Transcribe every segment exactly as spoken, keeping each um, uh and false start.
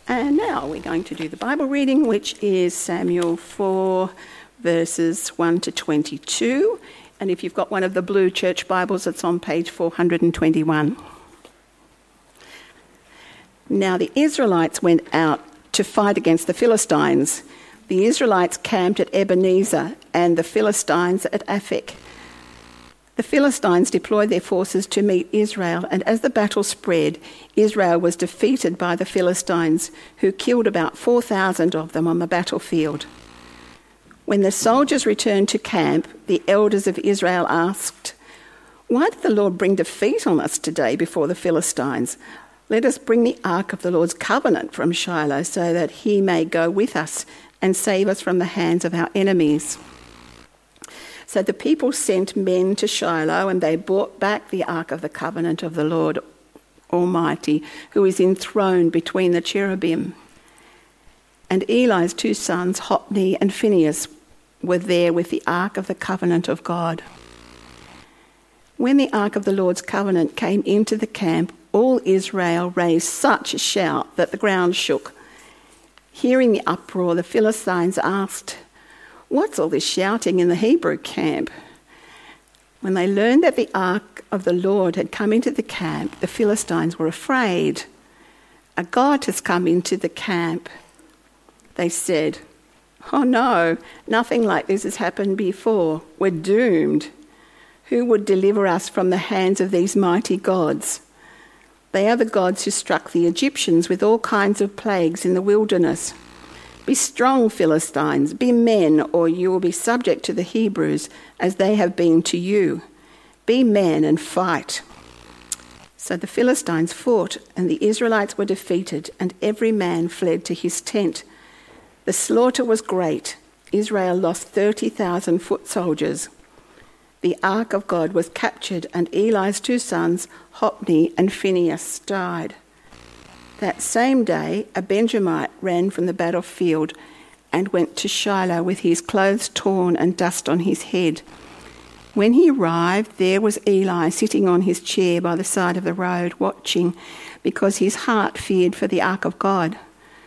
And now we're going to do the Bible reading, which is Samuel four, verses one to twenty-two. And if you've got one of the blue church Bibles, it's on page four hundred twenty-one. Now the Israelites went out to fight against the Philistines. The Israelites camped at Ebenezer and the Philistines at Aphek. The Philistines deployed their forces to meet Israel, and as the battle spread, Israel was defeated by the Philistines, who killed about four thousand of them on the battlefield. When the soldiers returned to camp, the elders of Israel asked, "Why did the Lord bring defeat on us today before the Philistines? Let us bring the ark of the Lord's covenant from Shiloh so that he may go with us and save us from the hands of our enemies." So the people sent men to Shiloh, and they brought back the ark of the covenant of the Lord Almighty, who is enthroned between the cherubim. And Eli's two sons, Hophni and Phinehas, were there with the ark of the covenant of God. When the ark of the Lord's covenant came into the camp, all Israel raised such a shout that the ground shook. Hearing the uproar, the Philistines asked, "What's all this shouting in the Hebrew camp?" When they learned that the ark of the Lord had come into the camp, the Philistines were afraid. "A god has come into the camp," they said. "Oh no, nothing like this has happened before. We're doomed. Who would deliver us from the hands of these mighty gods? They are the gods who struck the Egyptians with all kinds of plagues in the wilderness. Be strong, Philistines, be men, or you will be subject to the Hebrews as they have been to you. Be men and fight." So the Philistines fought, and the Israelites were defeated, and every man fled to his tent. The slaughter was great. Israel lost thirty thousand foot soldiers. The ark of God was captured, and Eli's two sons, Hophni and Phinehas, died. That same day, a Benjamite ran from the battlefield and went to Shiloh with his clothes torn and dust on his head. When he arrived, there was Eli sitting on his chair by the side of the road, watching, because his heart feared for the ark of God.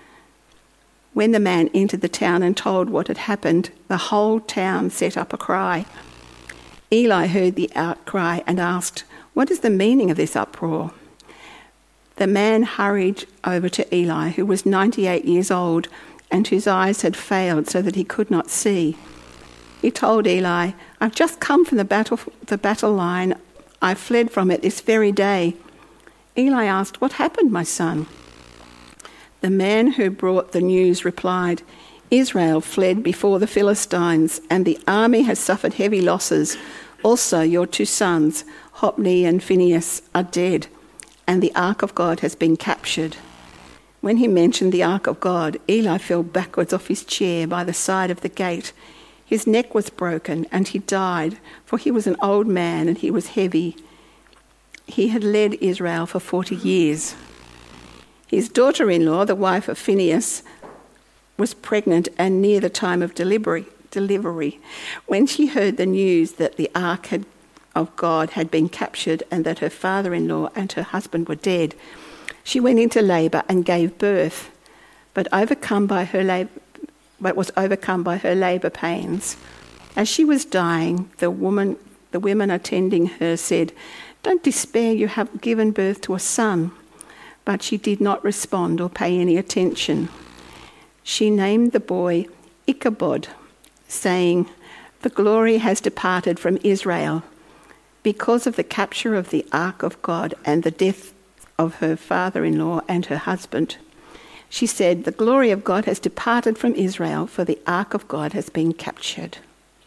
When the man entered the town and told what had happened, the whole town set up a cry. Eli heard the outcry and asked, "What is the meaning of this uproar?" The man hurried over to Eli, who was ninety-eight years old and whose eyes had failed so that he could not see. He told Eli, "I've just come from the battle, the battle line. I fled from it this very day." Eli asked, "What happened, my son?" The man who brought the news replied, "Israel fled before the Philistines, and the army has suffered heavy losses. Also your two sons, Hophni and Phinehas, are dead, and the ark of God has been captured." When he mentioned the ark of God, Eli fell backwards off his chair by the side of the gate. His neck was broken, and he died, for he was an old man and he was heavy. He had led Israel for forty years. His daughter-in-law, the wife of Phinehas, was pregnant and near the time of delivery. delivery. When she heard the news that the ark had of God had been captured and that her father-in-law and her husband were dead, she went into labour and gave birth, but overcome by her labor, but was overcome by her labour pains. As she was dying, the woman, the women attending her said, "Don't despair, you have given birth to a son." But she did not respond or pay any attention. She named the boy Ichabod, saying, "The glory has departed from Israel." Because of the capture of the ark of God and the death of her father-in-law and her husband, she said, "The glory of God has departed from Israel, for the ark of God has been captured."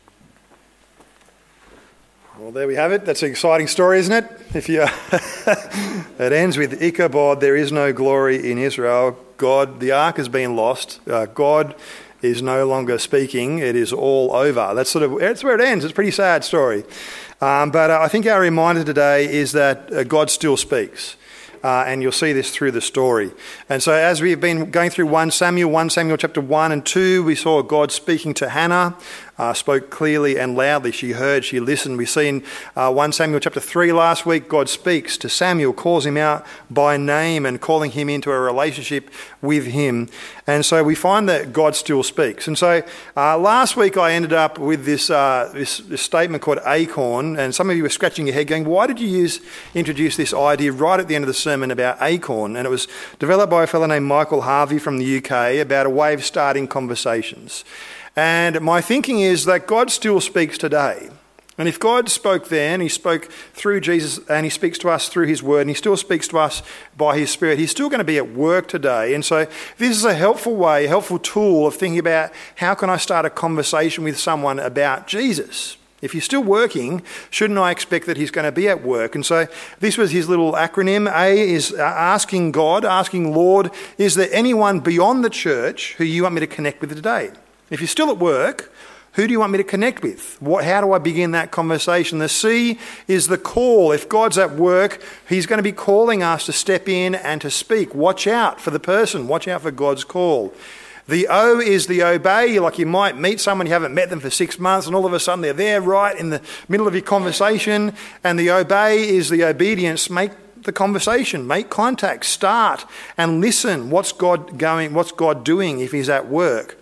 Well, there we have it. That's an exciting story, isn't it? If you, it ends with Ichabod, there is no glory in Israel. God, the ark has been lost. Uh, God is no longer speaking. It is all over. That's sort of that's where it ends. It's a pretty sad story. Um, but uh, I think our reminder today is that uh, God still speaks. Uh, and you'll see this through the story. And so as we've been going through First Samuel, First Samuel chapter one and two, we saw God speaking to Hannah uh, spoke clearly and loudly. She heard, she listened. We've seen uh, First Samuel chapter three last week. God speaks to Samuel, calls him out by name and calling him into a relationship with him. And so we find that God still speaks. And so uh, last week I ended up with this, uh, this this statement called acorn, and some of you were scratching your head going, why did you use introduce this idea right at the end of the sermon about acorn? And it was developed by a fellow named Michael Harvey from the U K about a way of starting conversations. And my thinking is that God still speaks today. And if God spoke then, he spoke through Jesus, and he speaks to us through his word, and he still speaks to us by his Spirit, he's still going to be at work today. And so this is a helpful way, a helpful tool of thinking about how can I start a conversation with someone about Jesus. If he's still working, shouldn't I expect that he's going to be at work? And so this was his little acronym. A is asking God, asking Lord, is there anyone beyond the church who you want me to connect with today? If you're still at work, who do you want me to connect with? What, how do I begin that conversation? The C is the call. If God's at work, he's going to be calling us to step in and to speak. Watch out for the person. Watch out for God's call. The O is the obey. Like you might meet someone, you haven't met them for six months, and all of a sudden they're there right in the middle of your conversation. And the obey is the obedience. Make the conversation, make contact, start and listen. What's God going, what's God doing if he's at work?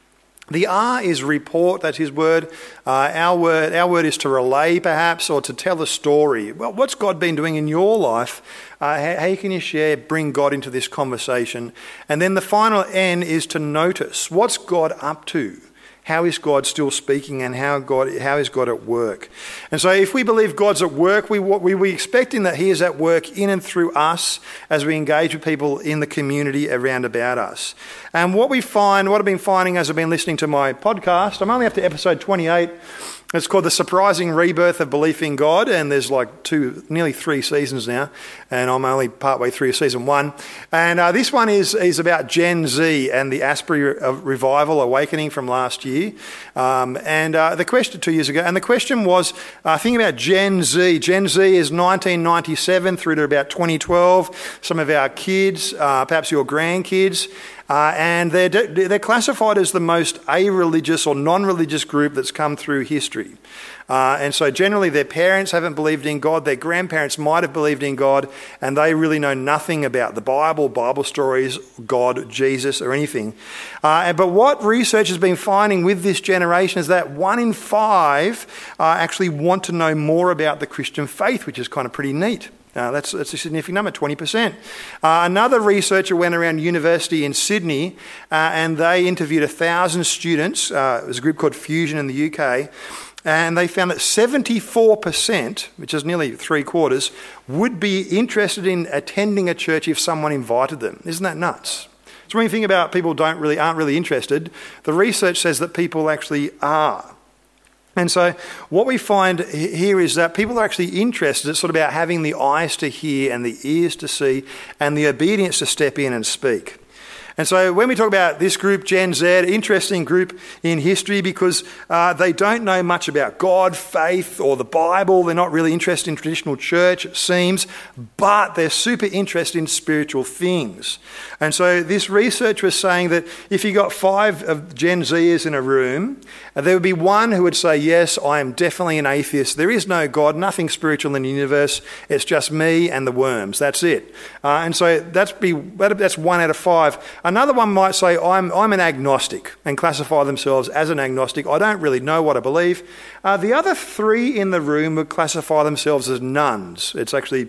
The R is report, that's his word. Uh, our word our word is to relay perhaps, or to tell a story. Well, what's God been doing in your life? Uh, how, how can you share, bring God into this conversation? And then the final N is to notice. What's God up to? How is God still speaking, and how God how is God at work? And so if we believe God's at work, we we we expecting that he is at work in and through us as we engage with people in the community around about us. And what we find, what I've been finding as I've been listening to my podcast, I'm only up to episode twenty-eight. It's called The Surprising Rebirth of Belief in God, and there's like two, nearly three seasons now, and I'm only partway through season one. And uh, this one is is about Gen Z and the Asbury Revival Awakening from last year. Um, and uh, the question, two years ago, and the question was, uh, thinking about Gen Z. Gen Z is nineteen ninety-seven through to about twenty twelve. Some of our kids, uh, perhaps your grandkids, Uh, and they're, they're classified as the most a-religious or non-religious group that's come through history. Uh, and so generally their parents haven't believed in God, their grandparents might have believed in God, and they really know nothing about the Bible, Bible stories, God, Jesus, or anything. Uh, but what research has been finding with this generation is that one in five uh, actually want to know more about the Christian faith, which is kind of pretty neat. Uh, that's, that's a significant number, twenty percent. Uh, another researcher went around university in Sydney uh, and they interviewed one thousand students. Uh, it was a group called Fusion in the U K. And they found that seventy-four percent, which is nearly three quarters, would be interested in attending a church if someone invited them. Isn't that nuts? So when you think about people don't really aren't really interested, the research says that people actually are. And so what we find here is that people are actually interested. It's sort of about having the eyes to hear and the ears to see and the obedience to step in and speak. And so when we talk about this group, Gen Z, interesting group in history because uh, they don't know much about God, faith, or the Bible. They're not really interested in traditional church, it seems, but they're super interested in spiritual things. And so this research was saying that if you got five of Gen Zers in a room, there would be one who would say, yes, I am definitely an atheist. There is no God, nothing spiritual in the universe. It's just me and the worms. That's it. Uh, and so that's be that's one out of five. Another one might say, I'm I'm an agnostic, and classify themselves as an agnostic. I don't really know what I believe. Uh, the other three in the room would classify themselves as nuns. It's actually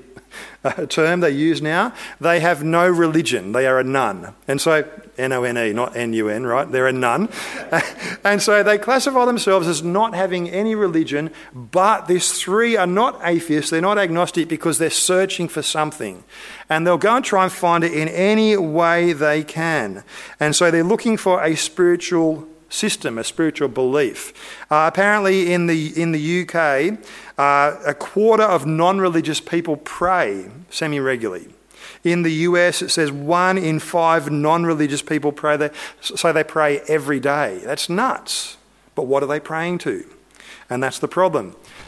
a term they use now. They have no religion. They are a nun. And so, N O N E, not N U N, right? They're a nun. And so they classify themselves as not having any religion, but these three are not atheists. They're not agnostic because they're searching for something. And they'll go and try and find it in any way they can. And so they're looking for a spiritual system, a spiritual belief. Uh, apparently in the in the U K, uh, a quarter of non-religious people pray semi-regularly. In the U S, it says one in five non-religious people pray. They, so they pray every day. That's nuts. But what are they praying to? And that's the problem.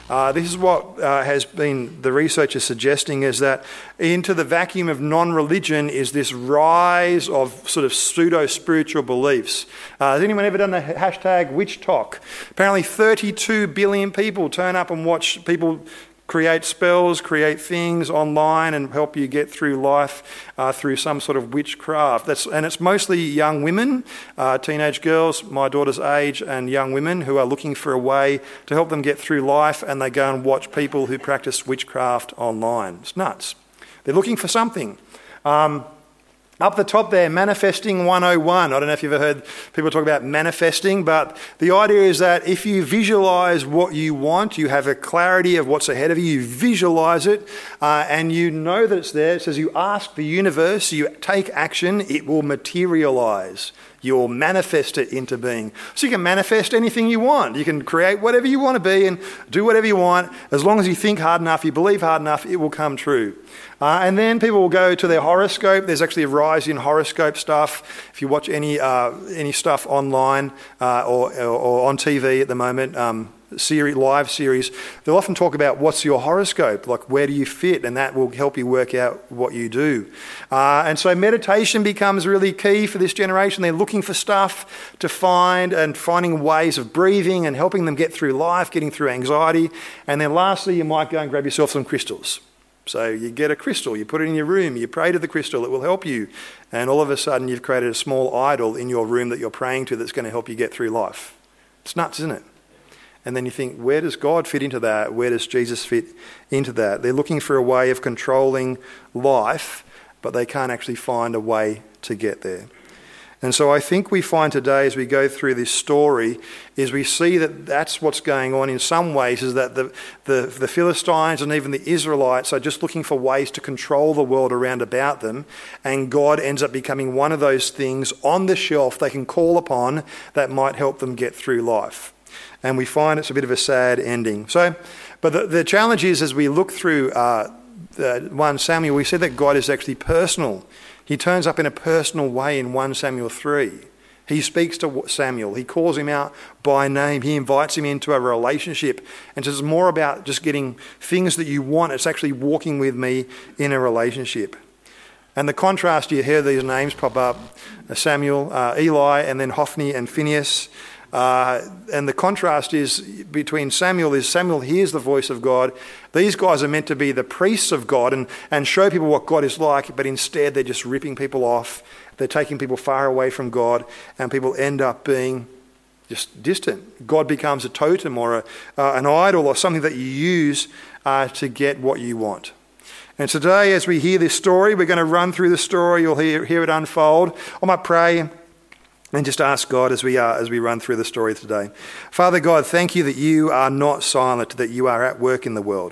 Uh, this is what uh, has been the researchers suggesting, is that into the vacuum of non-religion is this rise of sort of pseudo-spiritual beliefs. Uh, has anyone ever done the hashtag witch talk? Apparently thirty-two billion people turn up and watch people create spells, create things online and help you get through life uh, through some sort of witchcraft. That's, and it's mostly young women, uh, teenage girls, my daughter's age, and young women who are looking for a way to help them get through life, and they go and watch people who practice witchcraft online. It's nuts. They're looking for something. Um, Up the top there, Manifesting one oh one. I don't know if you've ever heard people talk about manifesting, but the idea is that if you visualise what you want, you have a clarity of what's ahead of you, you visualise it, uh, and you know that it's there. It says you ask the universe, you take action, it will materialise. You'll manifest it into being. So you can manifest anything you want. You can create whatever you want to be and do whatever you want. As long as you think hard enough, you believe hard enough, it will come true. Uh, and then people will go to their horoscope. There's actually a rise in horoscope stuff. If you watch any uh, any stuff online uh, or, or, or on T V at the moment, um, series, live series, they'll often talk about what's your horoscope, like where do you fit, and that will help you work out what you do. Uh, and so meditation becomes really key for this generation. They're looking for stuff to find and finding ways of breathing and helping them get through life, getting through anxiety. And then lastly, you might go and grab yourself some crystals. So you get a crystal, you put it in your room, you pray to the crystal, it will help you. And all of a sudden you've created a small idol in your room that you're praying to that's going to help you get through life. It's nuts, isn't it? And then you think, where does God fit into that? Where does Jesus fit into that? They're looking for a way of controlling life, but they can't actually find a way to get there. And so I think we find today as we go through this story is we see that that's what's going on in some ways, is that the, the, the Philistines and even the Israelites are just looking for ways to control the world around about them, and God ends up becoming one of those things on the shelf they can call upon that might help them get through life. And we find it's a bit of a sad ending. So, but the, the challenge is, as we look through uh, the First Samuel, we said that God is actually personal. He turns up in a personal way in First Samuel three. He speaks to Samuel. He calls him out by name. He invites him into a relationship. And so it's more about just getting things that you want. It's actually walking with me in a relationship. And the contrast, you hear these names pop up, Samuel, uh, Eli, and then Hophni and Phinehas. Uh, and the contrast is between Samuel is Samuel hears the voice of God. These guys are meant to be the priests of God and, and show people what God is like, but instead they're just ripping people off. They're taking people far away from God, and people end up being just distant. God becomes a totem or a, uh, an idol or something that you use uh, to get what you want. And today, as we hear this story, we're going to run through the story. You'll hear, hear it unfold. I might pray and just ask God as we are, as we run through the story today. Father God, thank you that you are not silent, that you are at work in the world.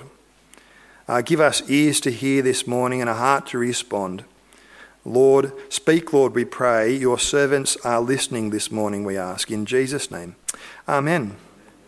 Uh, give us ears to hear this morning and a heart to respond. Lord, speak, Lord, we pray. Your servants are listening this morning, we ask. In Jesus' name, amen.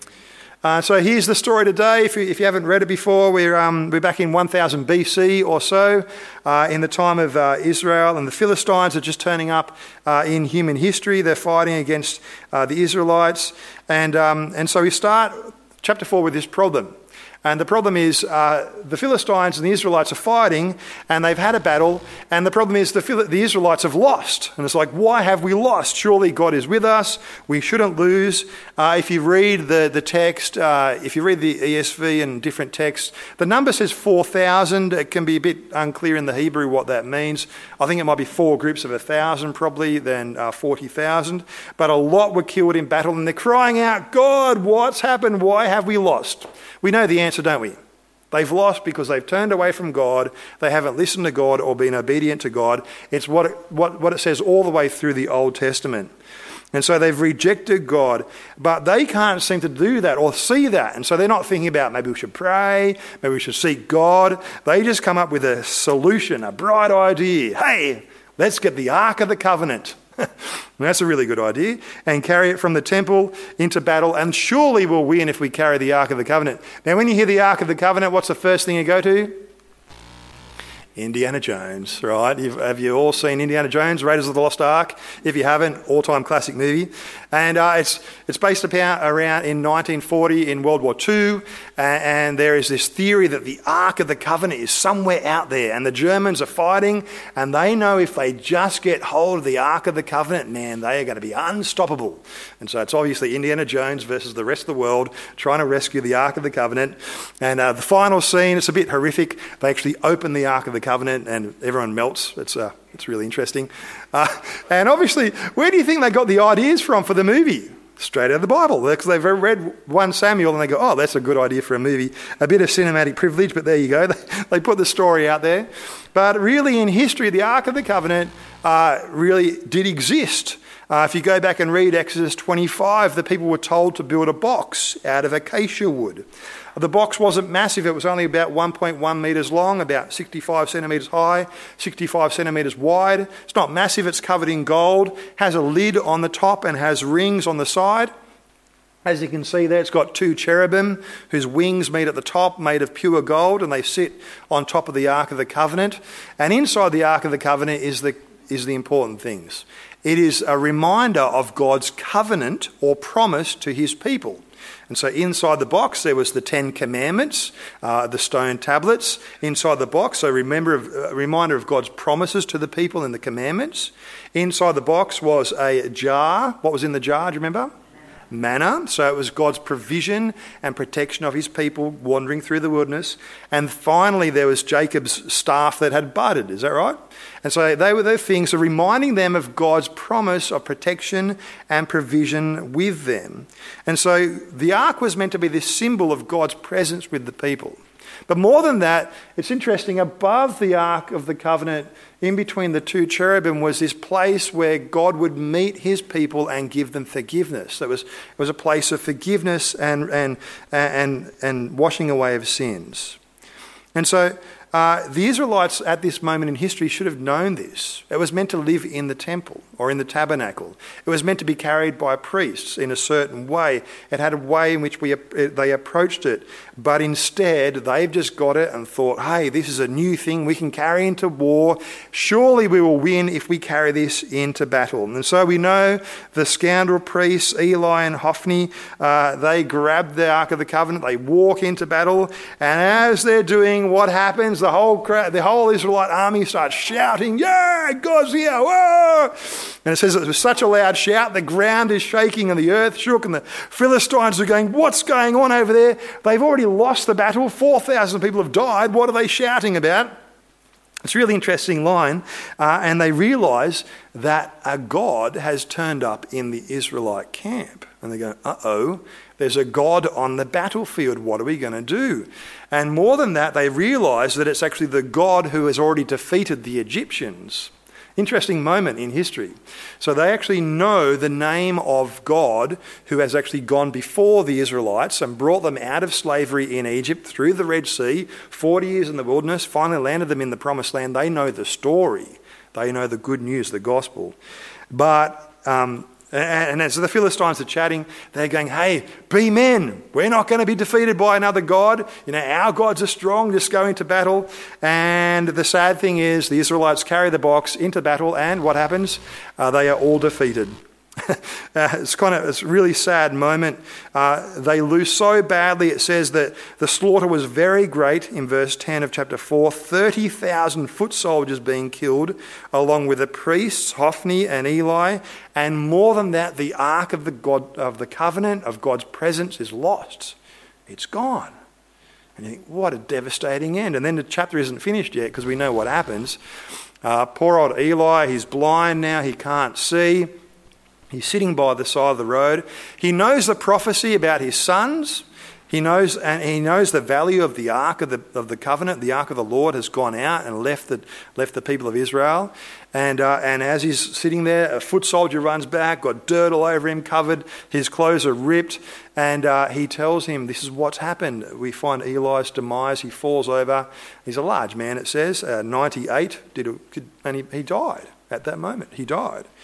Uh, so here's the story today. If you, if you haven't read it before, we're um, we're back in one thousand B C or so, uh, in the time of uh, Israel, and the Philistines are just turning up uh, in human history. They're fighting against uh, the Israelites, and um, and so we start chapter four with this problem. And the problem is uh, the Philistines and the Israelites are fighting, and they've had a battle, and the problem is the, Phil- the Israelites have lost. And it's like, why have we lost? Surely God is with us. We shouldn't lose. Uh, if you read the, the text, uh, if you read the E S V and different texts, the number says four thousand. It can be a bit unclear in the Hebrew what that means. I think it might be four groups of one thousand probably, then uh, forty thousand. But a lot were killed in battle, and they're crying out, God, what's happened? Why have we lost? We know the answer, don't we? They've lost because they've turned away from God. They haven't listened to God or been obedient to God. It's what it, what, what it says all the way through the Old Testament. And so they've rejected God, but they can't seem to do that or see that. And so they're not thinking about maybe we should pray, maybe we should seek God. They just come up with a solution, a bright idea. Hey, let's get the Ark of the Covenant. That's a really good idea. And carry it from the temple into battle, and surely we'll win if we carry the Ark of the Covenant. Now, when you hear the Ark of the Covenant, what's the first thing you go to? Indiana Jones, right? You've, have you all seen Indiana Jones, Raiders of the Lost Ark? If you haven't, all-time classic movie. And uh, it's it's based upon, around in nineteen forty in World War Two, uh, and there is this theory that the Ark of the Covenant is somewhere out there, and the Germans are fighting, and they know if they just get hold of the Ark of the Covenant, man, they are going to be unstoppable. And so it's obviously Indiana Jones versus the rest of the world trying to rescue the Ark of the Covenant. And uh, the final scene, it's a bit horrific. They actually open the Ark of the Covenant and everyone melts. It's uh, it's really interesting. Uh, and obviously, where do you think they got the ideas from for the movie? Straight out of the Bible. Because they've read First Samuel and they go, oh, that's a good idea for a movie. A bit of cinematic privilege, but there you go. They, they put the story out there. But really in history, the Ark of the Covenant uh, really did exist. Uh, if you go back and read Exodus twenty-five, the people were told to build a box out of acacia wood. The box wasn't massive. It was only about one point one metres long, about sixty-five centimetres high, sixty-five centimetres wide. It's not massive. It's covered in gold, has a lid on the top and has rings on the side. As you can see there, it's got two cherubim whose wings meet at the top, made of pure gold, and they sit on top of the Ark of the Covenant. And inside the Ark of the Covenant is the is the important things. It is a reminder of God's covenant or promise to his people. And so inside the box there was the Ten Commandments, uh, the stone tablets. Inside the box, so remember a reminder of God's promises to the people in the commandments. Inside the box was a jar. What was in the jar, do you remember? Manna. So it was God's provision and protection of his people wandering through the wilderness. And finally there was Jacob's staff that had budded. Is that right? And so they were the things, so reminding them of God's promise of protection and provision with them. And so the ark was meant to be this symbol of God's presence with the people. But more than that, it's interesting, above the Ark of the Covenant, in between the two cherubim, was this place where God would meet his people and give them forgiveness. It was, it was a place of forgiveness and, and, and, and washing away of sins. And so uh, the Israelites at this moment in history should have known this. It was meant to live in the temple or in the tabernacle. It was meant to be carried by priests in a certain way. It had a way in which we they approached it. But instead, they've just got it and thought, hey, this is a new thing we can carry into war. Surely we will win if we carry this into battle. And so we know the scoundrel priests, Eli and Hophni, uh, they grab the Ark of the Covenant, they walk into battle, and as they're doing, what happens? The whole crowd, the whole Israelite army starts shouting, yeah, God's here, whoa! And it says it was such a loud shout, the ground is shaking and the earth shook, and the Philistines are going, what's going on over there? They've already lost the battle. four thousand people have died. What are they shouting about? It's a really interesting line. Uh, and they realise that a God has turned up in the Israelite camp. And they go, uh-oh, there's a God on the battlefield. What are we going to do? And more than that, they realise that it's actually the God who has already defeated the Egyptians. Interesting moment in history. So they actually know the name of God who has actually gone before the Israelites and brought them out of slavery in Egypt through the Red Sea, forty years in the wilderness, finally landed them in the promised land. They know the story. They know the good news, the gospel. But um, And as the Philistines are chatting, they're going, hey, be men. We're not going to be defeated by another God. You know, our gods are strong. Just go into battle. And the sad thing is the Israelites carry the box into battle, and what happens? Uh, they are all defeated. uh, it's kind of it's a really sad moment. Uh, they lose so badly. It says that the slaughter was very great in verse ten of chapter four. thirty thousand foot soldiers being killed, along with the priests, Hophni and Eli. And more than that, the ark of the God of the covenant of God's presence is lost. It's gone. And you think, what a devastating end. And then the chapter isn't finished yet because we know what happens. Uh, poor old Eli, he's blind now. He can't see. He's sitting by the side of the road. He knows the prophecy about his sons. He knows, and he knows the value of the ark of the of the covenant. The ark of the Lord has gone out and left the left the people of Israel. And uh, and as he's sitting there, a foot soldier runs back, got dirt all over him, covered. His clothes are ripped, and uh, he tells him, "This is what's happened." We find Eli's demise. He falls over. He's a large man. It says uh, ninety-eight. Did a, and he, he died at that moment. He died.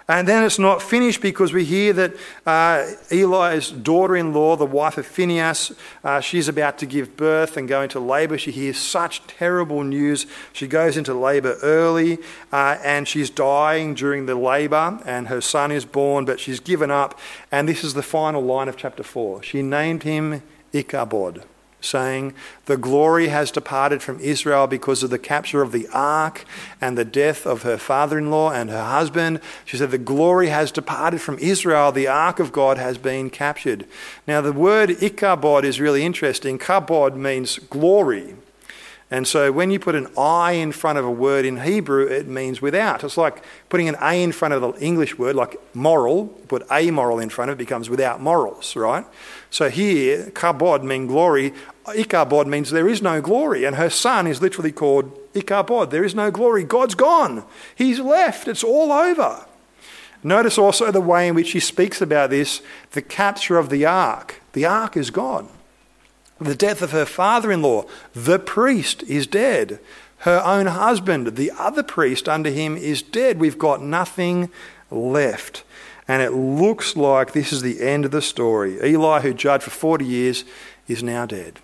And then it's not finished, because we hear that uh, Eli's daughter-in-law, the wife of Phinehas, uh, she's about to give birth and go into labour. She hears such terrible news. She goes into labour early uh, and she's dying during the labour, and her son is born, but she's given up. And this is the final line of chapter four. She named him Ichabod, saying, "The glory has departed from Israel because of the capture of the ark and the death of her father-in-law and her husband." She said, the glory has departed from Israel. The ark of God has been captured. Now, the word Ichabod is really interesting. Kabod means glory. And so when you put an I in front of a word in Hebrew, it means without. It's like putting an A in front of the English word, like moral, put amoral in front of it, becomes without morals, right? So here, kabod means glory. Ichabod means there is no glory. And her son is literally called Ichabod. There is no glory. God's gone. He's left. It's all over. Notice also the way in which she speaks about this, the capture of the ark. The ark is gone. The death of her father-in-law, the priest, is dead. Her own husband, the other priest under him, is dead. We've got nothing left. And it looks like this is the end of the story. Eli, who judged for forty years, is now dead.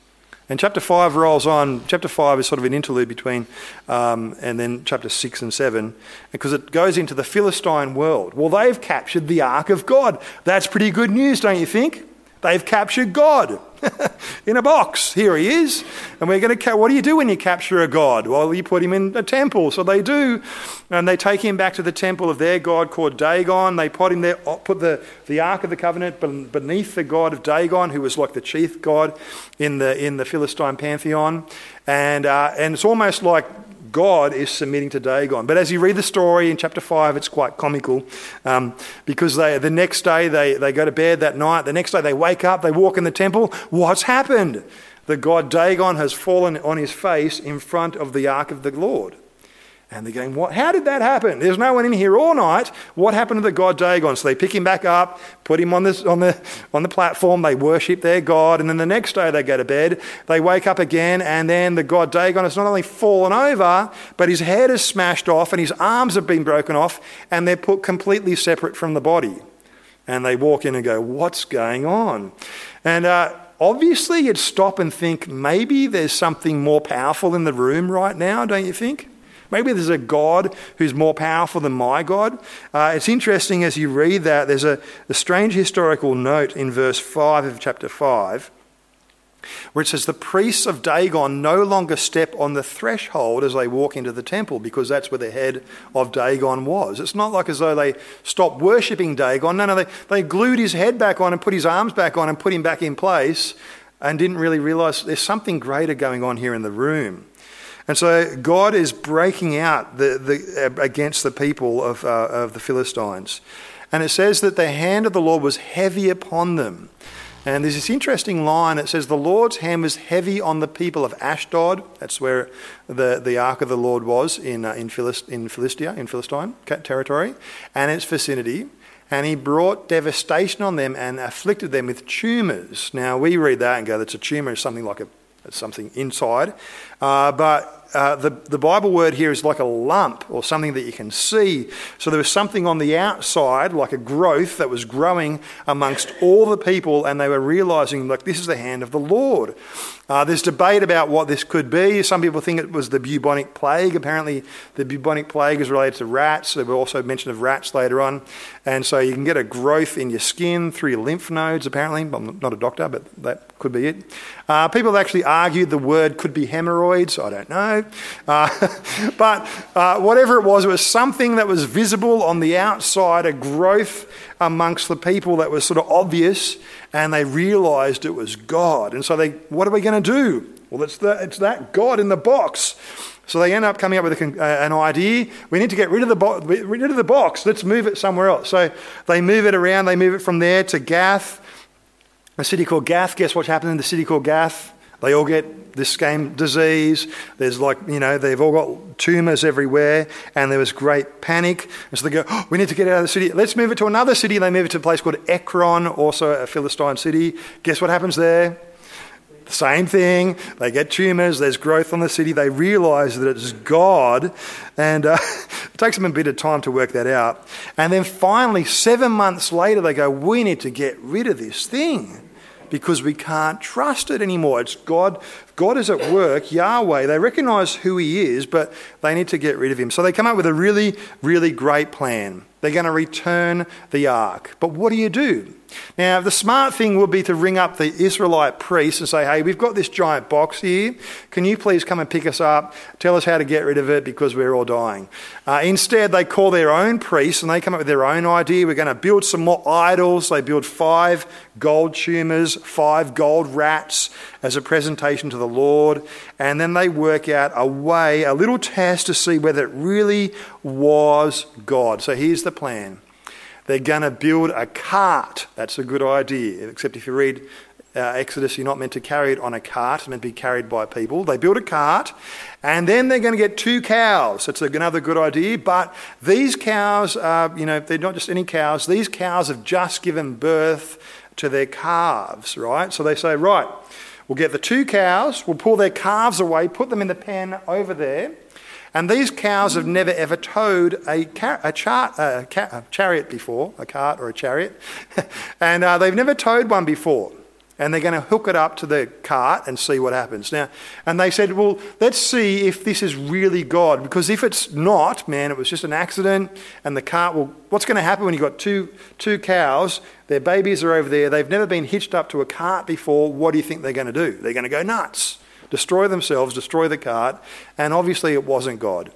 And chapter five rolls on. Chapter five is sort of an interlude between um, and then chapter six and seven, because it goes into the Philistine world. Well, they've captured the ark of God. That's pretty good news, don't you think? They've captured God in a box. Here he is. And we're going to, ca- what do you do when you capture a God? Well, you put him in a temple. So they do. And they take him back to the temple of their God called Dagon. They put him there, put the, the Ark of the Covenant beneath the god of Dagon, who was like the chief god in the in the Philistine pantheon. And uh, and it's almost like God is submitting to Dagon. But as you read the story in chapter five, it's quite comical um, because they the next day they, they go to bed that night. The next day they wake up, they walk in the temple. What's happened? The god Dagon has fallen on his face in front of the ark of the Lord. And they're going, what? How did that happen? There's no one in here all night. What happened to the god Dagon? So they pick him back up, put him on this on the on the platform. They worship their god, and then the next day they go to bed. They wake up again, and then the god Dagon has not only fallen over, but his head is smashed off, and his arms have been broken off, and they're put completely separate from the body. And they walk in and go, what's going on? And uh, obviously, you'd stop and think maybe there's something more powerful in the room right now, don't you think? Maybe there's a God who's more powerful than my God. Uh, it's interesting as you read that, there's a, a strange historical note in verse five of chapter five, where it says, the priests of Dagon no longer step on the threshold as they walk into the temple, because that's where the head of Dagon was. It's not like as though they stopped worshipping Dagon. No, no, they, they glued his head back on and put his arms back on and put him back in place, and didn't really realise there's something greater going on here in the room. And so God is breaking out the, the, uh, against the people of, uh, of the Philistines. And it says that the hand of the Lord was heavy upon them. And there's this interesting line. It says, the Lord's hand was heavy on the people of Ashdod. That's where the, the ark of the Lord was in, uh, in, Philist, in Philistia, in Philistine territory, and its vicinity. And he brought devastation on them and afflicted them with tumours. Now, we read that and go, that's a tumour, something like a something inside. Uh, but uh, the, the Bible word here is like a lump or something that you can see. So there was something on the outside, like a growth that was growing amongst all the people, and they were realising, like, this is the hand of the Lord. Uh, there's debate about what this could be. Some people think it was the bubonic plague. Apparently the bubonic plague is related to rats. There were also mention of rats later on. And so you can get a growth in your skin through your lymph nodes, apparently. I'm not a doctor, but that could be it. Uh, people have actually argued the word could be hemorrhoids. I don't know. Uh, but uh, whatever it was, it was something that was visible on the outside, a growth amongst the people that was sort of obvious, and they realised it was God. And so they, what are we going to do? Well, it's, the, it's that God in the box. So they end up coming up with a, uh, an idea. We need to get rid of the bo- rid of the box. Let's move it somewhere else. So they move it around. They move it from there to Gath, a city called Gath. Guess what's happened in the city called Gath? They all get this same disease. There's like, you know, they've all got tumours everywhere, and there was great panic. And so they go, oh, we need to get out of the city. Let's move it to another city. They move it to a place called Ekron, also a Philistine city. Guess what happens there? Same thing. They get tumours, there's growth on the city. They realise that it's God, and uh, it takes them a bit of time to work that out. And then finally, seven months later, they go, we need to get rid of this thing because we can't trust it anymore. It's God. God is at work, Yahweh. They recognise who he is, but they need to get rid of him. So they come up with a really, really great plan. They're going to return the ark. But what do you do? Now, the smart thing would be to ring up the Israelite priests and say, hey, we've got this giant box here. Can you please come and pick us up? Tell us how to get rid of it because we're all dying. Uh, instead, they call their own priests and they come up with their own idea. We're going to build some more idols. They build five gold tumors, five gold rats as a presentation to the Lord. And then they work out a way, a little test to see whether it really was God. So here's the plan. They're going to build a cart. That's a good idea. Except if you read uh, Exodus, you're not meant to carry it on a cart. It's meant to be carried by people. They build a cart, and then they're going to get two cows. That's another good idea. But these cows are, you know, they're not just any cows. These cows have just given birth to their calves, right? So they say, right, we'll get the two cows. We'll pull their calves away, put them in the pen over there. And these cows have never ever towed a, car- a, char- a, ca- a chariot before, a cart or a chariot, and uh, they've never towed one before. And they're going to hook it up to the cart and see what happens. Now, and they said, well, let's see if this is really God, because if it's not, man, it was just an accident, and the cart will... What's going to happen when you've got two, two cows, their babies are over there, they've never been hitched up to a cart before, what do you think they're going to do? They're going to go nuts. Destroy themselves, destroy the cart, and obviously it wasn't God.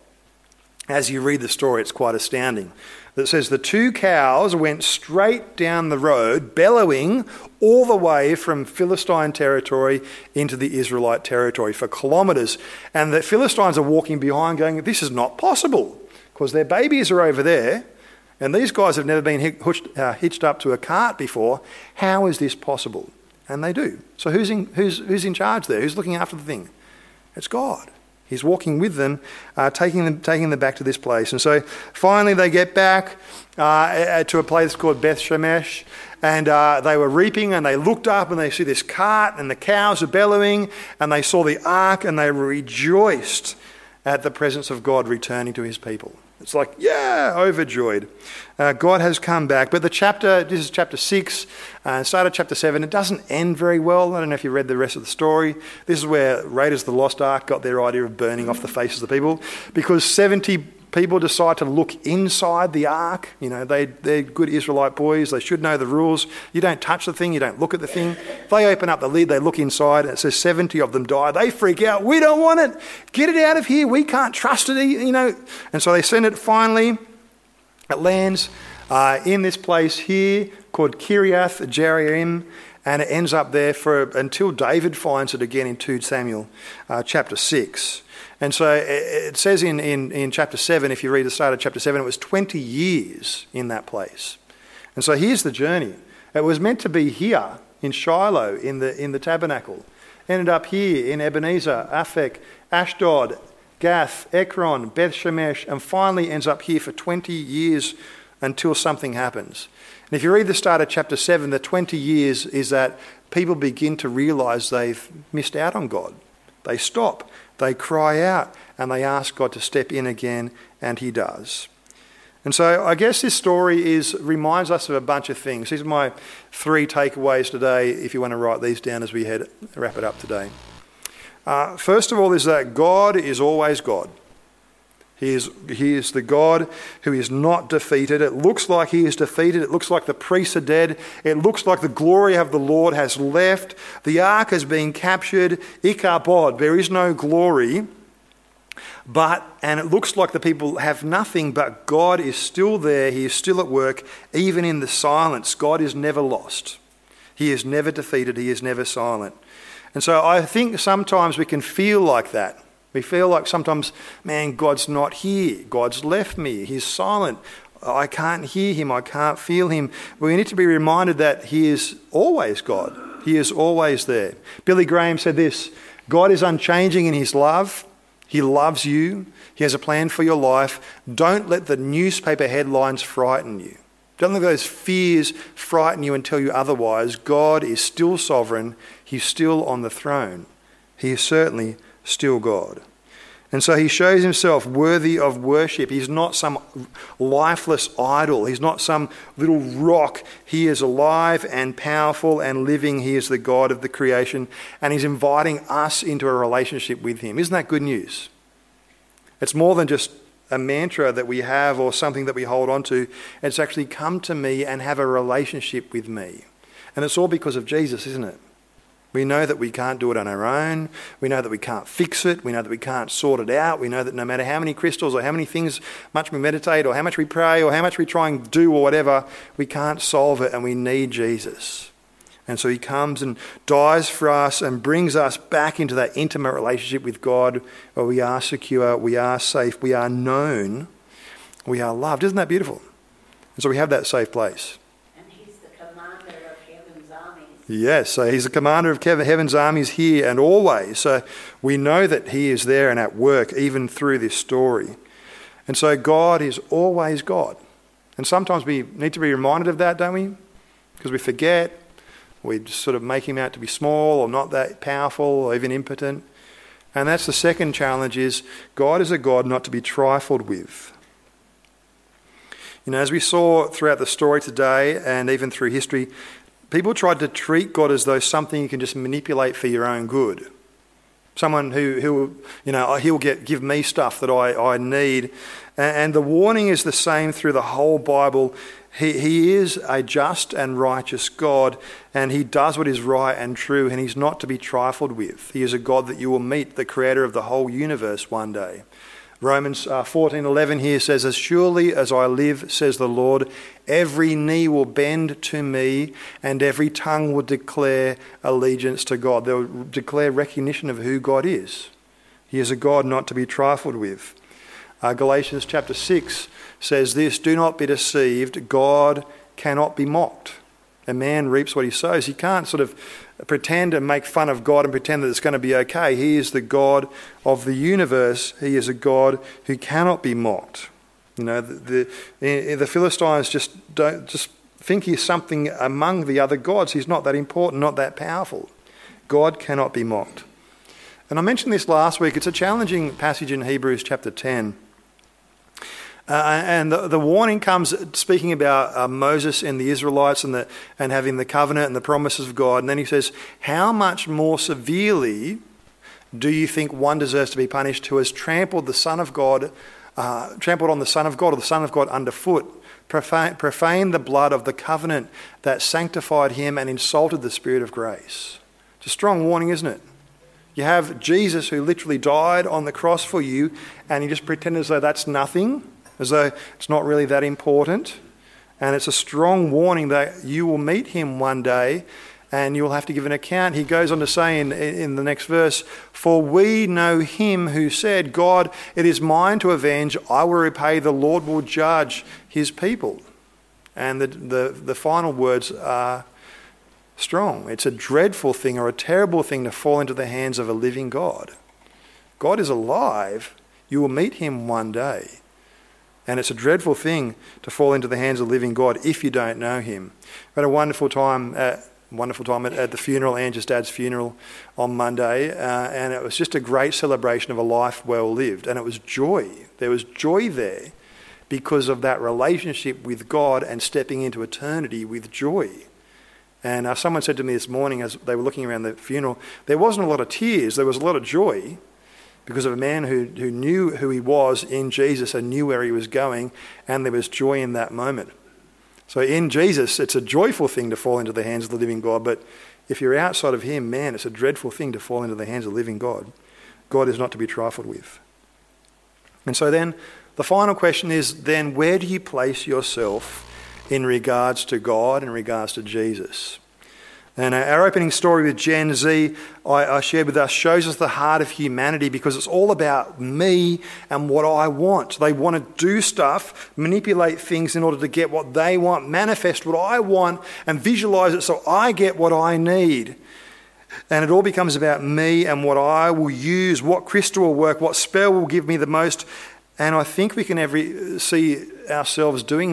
As you read the story, it's quite astounding. It says the two cows went straight down the road, bellowing all the way from Philistine territory into the Israelite territory for kilometres. And the Philistines are walking behind going, this is not possible, because their babies are over there, and these guys have never been hitched, uh, hitched up to a cart before. How is this possible? And they do. So who's in, who's, who's in charge there? Who's looking after the thing? It's God. He's walking with them, uh, taking them taking them back to this place. And so finally they get back uh, to a place called Beth Shemesh, and uh, they were reaping, and they looked up and they see this cart and the cows are bellowing, and they saw the ark and they rejoiced at the presence of God returning to his people. It's like, yeah, overjoyed. Uh, God has come back. But the chapter, this is chapter six, uh, start of chapter seven, it doesn't end very well. I don't know if you read the rest of the story. This is where Raiders of the Lost Ark got their idea of burning off the faces of the people, because seventy people decide to look inside the ark. You know, they, they're good Israelite boys. They should know the rules. You don't touch the thing. You don't look at the thing. They open up the lid. They look inside. And it says seventy of them die. They freak out. We don't want it. Get it out of here. We can't trust it, you know. And so they send it finally. It lands uh, in this place here called Kiriath Jearim. And it ends up there for until David finds it again in Second Samuel uh, chapter six. And so it says in, in, in chapter seven, if you read the start of chapter seven, it was twenty years in that place. And so here's the journey. It was meant to be here in Shiloh, in the in the tabernacle. Ended up here in Ebenezer, Aphek, Ashdod, Gath, Ekron, Beth Shemesh, and finally ends up here for twenty years until something happens. And if you read the start of chapter seven, the twenty years is that people begin to realise they've missed out on God. They stop. They cry out and they ask God to step in again, and he does. And so I guess this story is reminds us of a bunch of things. These are my three takeaways today, if you want to write these down as we head, wrap it up today. Uh, first of all is that God is always God. He is, he is the God who is not defeated. It looks like he is defeated. It looks like the priests are dead. It looks like the glory of the Lord has left. The ark has been captured. Ichabod, there is no glory. But, and it looks like the people have nothing, but God is still there. He is still at work, even in the silence. God is never lost. He is never defeated. He is never silent. And so I think sometimes we can feel like that. We feel like sometimes, man, God's not here. God's left me. He's silent. I can't hear him. I can't feel him. But we need to be reminded that he is always God. He is always there. Billy Graham said this: God is unchanging in his love. He loves you. He has a plan for your life. Don't let the newspaper headlines frighten you. Don't let those fears frighten you and tell you otherwise. God is still sovereign. He's still on the throne. He is certainly still God. And so he shows himself worthy of worship. He's not some lifeless idol. He's not some little rock. He is alive and powerful and living. He is the God of the creation, and he's inviting us into a relationship with him. Isn't that good news? It's more than just a mantra that we have or something that we hold on to. It's actually come to me and have a relationship with me. And it's all because of Jesus, isn't it? We know that we can't do it on our own. We know that we can't fix it. We know that we can't sort it out. We know that no matter how many crystals or how many things, much we meditate or how much we pray or how much we try and do or whatever, we can't solve it, and we need Jesus. And so he comes and dies for us and brings us back into that intimate relationship with God where we are secure, we are safe, we are known, we are loved. Isn't that beautiful? And so we have that safe place. Yes, so he's the commander of heaven's armies here and always. So we know that he is there and at work even through this story. And so God is always God. And sometimes we need to be reminded of that, don't we? Because we forget. We just sort of make him out to be small or not that powerful or even impotent. And that's the second challenge, is God is a God not to be trifled with. You know, as we saw throughout the story today and even through history, people tried to treat God as though something you can just manipulate for your own good. Someone who, who you know, he'll get give me stuff that I, I need. And, and the warning is the same through the whole Bible. He, he is a just and righteous God, and he does what is right and true, and he's not to be trifled with. He is a God that you will meet, the creator of the whole universe, one day. Romans uh, fourteen eleven here says, "As surely as I live, says the Lord, every knee will bend to me, and every tongue will declare allegiance to God." They will declare recognition of who God is. He is a God not to be trifled with. Uh, Galatians chapter six says this, "Do not be deceived, God cannot be mocked. A man reaps what he sows." He can't sort of pretend and make fun of God and pretend that it's going to be okay. He is the God of the universe. He is a God who cannot be mocked. You know, the the, the Philistines just don't just think he's something among the other gods. He's not that important, not that powerful. God cannot be mocked. And I mentioned this last week. It's a challenging passage in Hebrews chapter ten. Uh, and the, the warning comes speaking about uh, Moses and the Israelites and the and having the covenant and the promises of God. And then he says, "How much more severely do you think one deserves to be punished who has trampled the Son of God, uh, trampled on the Son of God or the Son of God underfoot, profane, profaned the blood of the covenant that sanctified him and insulted the Spirit of grace?" It's a strong warning, isn't it? You have Jesus who literally died on the cross for you, and you just pretend as though that's nothing, as though it's not really that important. And it's a strong warning that you will meet him one day and you'll have to give an account. He goes on to say in, in the next verse, "For we know him who said, 'God, it is mine to avenge, I will repay, the Lord will judge his people.'" And the, the, the final words are strong. It's a dreadful thing or a terrible thing to fall into the hands of a living God. God is alive. You will meet him one day. And it's a dreadful thing to fall into the hands of the living God if you don't know him. We had a wonderful time at, wonderful time at, at the funeral, Angie's dad's funeral on Monday, uh, and it was just a great celebration of a life well lived. And it was joy. There was joy there because of that relationship with God and stepping into eternity with joy. And uh, someone said to me this morning as they were looking around the funeral, there wasn't a lot of tears, there was a lot of joy, because of a man who, who knew who he was in Jesus and knew where he was going, and there was joy in that moment. So in Jesus, it's a joyful thing to fall into the hands of the living God, but if you're outside of him, man, it's a dreadful thing to fall into the hands of the living God. God is not to be trifled with. And so then, the final question is, then where do you place yourself in regards to God, in regards to Jesus? And our opening story with Gen Z, I, I shared with us, shows us the heart of humanity because it's all about me and what I want. They want to do stuff, manipulate things in order to get what they want, manifest what I want, and visualize it so I get what I need. And it all becomes about me and what I will use, what crystal will work, what spell will give me the most. And I think we can every see ourselves doing that.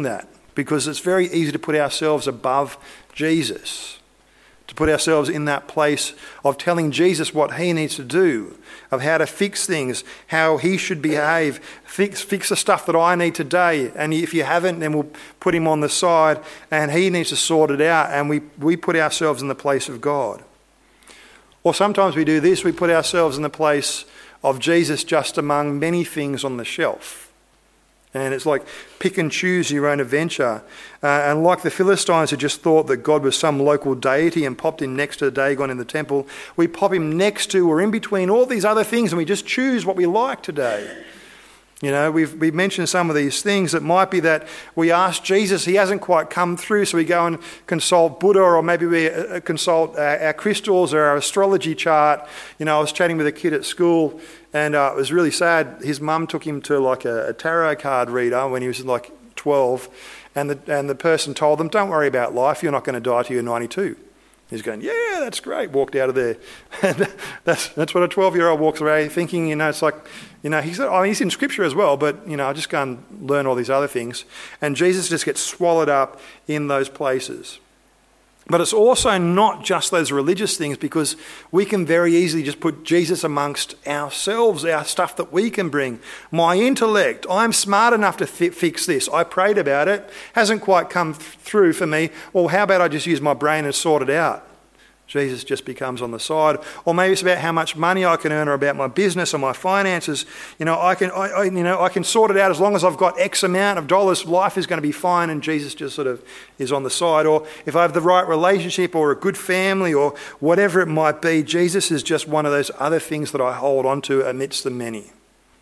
because it's very easy to put ourselves above Jesus, to put ourselves in that place of telling Jesus what he needs to do, of how to fix things, how he should behave, fix fix the stuff that I need today. And if you haven't, then we'll put him on the side and he needs to sort it out. And we, we put ourselves in the place of God. Or sometimes we do this, we put ourselves in the place of Jesus just among many things on the shelf. And it's like pick and choose your own adventure. Uh, and like the Philistines who just thought that God was some local deity and popped him next to Dagon in the temple, we pop him next to or in between all these other things and we just choose what we like today. You know, we've, we've mentioned some of these things. It might be that we ask Jesus, he hasn't quite come through, so we go and consult Buddha, or maybe we uh, consult our, our crystals or our astrology chart. You know, I was chatting with a kid at school and uh, it was really sad. His mum took him to like a, a tarot card reader when he was like twelve, and the, and the person told them, don't worry about life, you're not going to die till you're ninety-two. He's going, yeah, that's great. Walked out of there. And that's that's what a twelve-year-old walks away thinking. You know, it's like, you know, he's I mean, he's in Scripture as well, but, you know, I just go and learn all these other things. And Jesus just gets swallowed up in those places. But it's also not just those religious things, because we can very easily just put Jesus amongst ourselves, our stuff that we can bring. My intellect, I'm smart enough to fi- fix this. I prayed about it, hasn't quite come th- through for me. Well, how about I just use my brain and sort it out? Jesus just becomes on the side. Or maybe it's about how much money I can earn, or about my business or my finances. You know, I can, I, I, you know, I can sort it out as long as I've got X amount of dollars. Life is going to be fine, and Jesus just sort of is on the side. Or if I have the right relationship or a good family or whatever it might be, Jesus is just one of those other things that I hold on to amidst the many.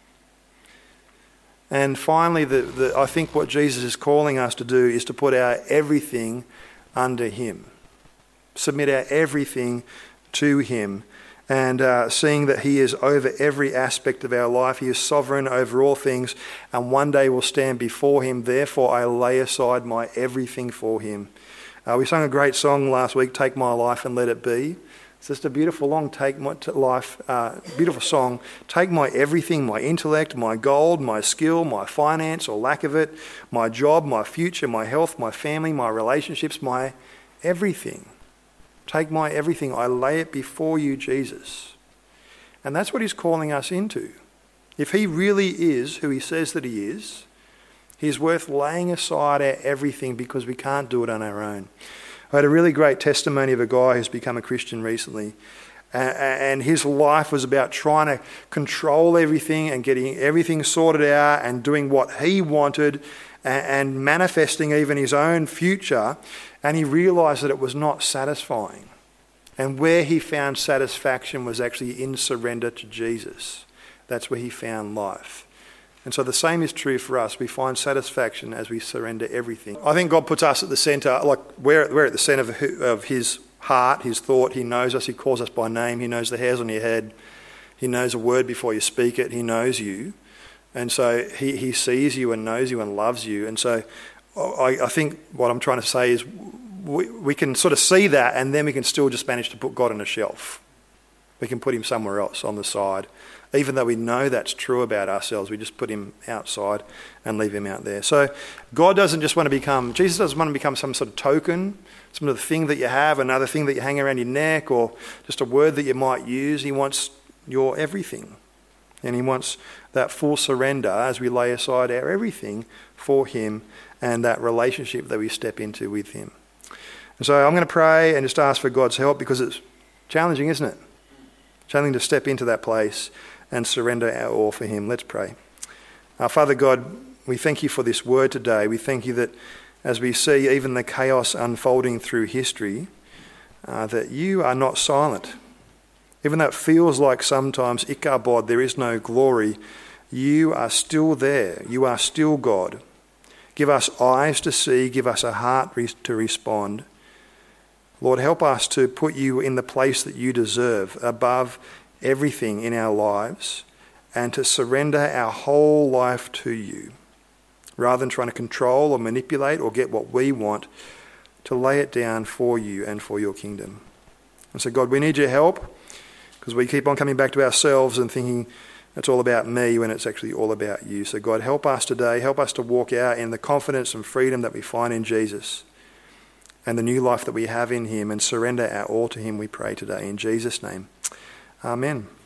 And finally, the, the, I think what Jesus is calling us to do is to put our everything under him. Submit our everything to him, and uh, seeing that he is over every aspect of our life. He is sovereign over all things, and one day we'll stand before him. Therefore I lay aside my everything for him. Uh, we sung a great song last week, Take My Life and Let It Be. It's just a beautiful long take my t- life, uh, beautiful song. Take my everything, my intellect, my gold, my skill, my finance or lack of it, my job, my future, my health, my family, my relationships, my everything. Take my everything, I lay it before you, Jesus. And that's what he's calling us into. If he really is who he says that he is, he's worth laying aside our everything, because we can't do it on our own. I had a really great testimony of a guy who's become a Christian recently, and his life was about trying to control everything and getting everything sorted out and doing what he wanted and manifesting even his own future. And he realised that it was not satisfying. And where he found satisfaction was actually in surrender to Jesus. That's where he found life. And so the same is true for us. We find satisfaction as we surrender everything. I think God puts us at the centre, like we're, we're at the centre of, of his heart, his thought. He knows us, he calls us by name, he knows the hairs on your head, he knows a word before you speak it, he knows you. And so he, he sees you and knows you and loves you. And so I, I think what I'm trying to say is we, we can sort of see that, and then we can still just manage to put God on a shelf. We can put him somewhere else on the side. Even though we know that's true about ourselves, we just put him outside and leave him out there. So God doesn't just want to become, Jesus doesn't want to become some sort of token, some sort of thing that you have, another thing that you hang around your neck, or just a word that you might use. He wants your everything. And he wants that full surrender as we lay aside our everything for him, and that relationship that we step into with him. And so I'm going to pray and just ask for God's help, because it's challenging, isn't it? Challenging to step into that place and surrender our all for him. Let's pray. Our Father God, we thank you for this word today. We thank you that as we see even the chaos unfolding through history, uh, that you are not silent. Even though it feels like sometimes, Ichabod, there is no glory, you are still there. You are still God. Give us eyes to see, give us a heart re- to respond. Lord, help us to put you in the place that you deserve, above everything in our lives, and to surrender our whole life to you, rather than trying to control or manipulate or get what we want, to lay it down for you and for your kingdom. And so, God, we need your help, because we keep on coming back to ourselves and thinking, It's all about me when it's actually all about you. So God, help us today. Help us to walk out in the confidence and freedom that we find in Jesus and the new life that we have in him, and surrender our all to him, we pray today. In Jesus' name, amen.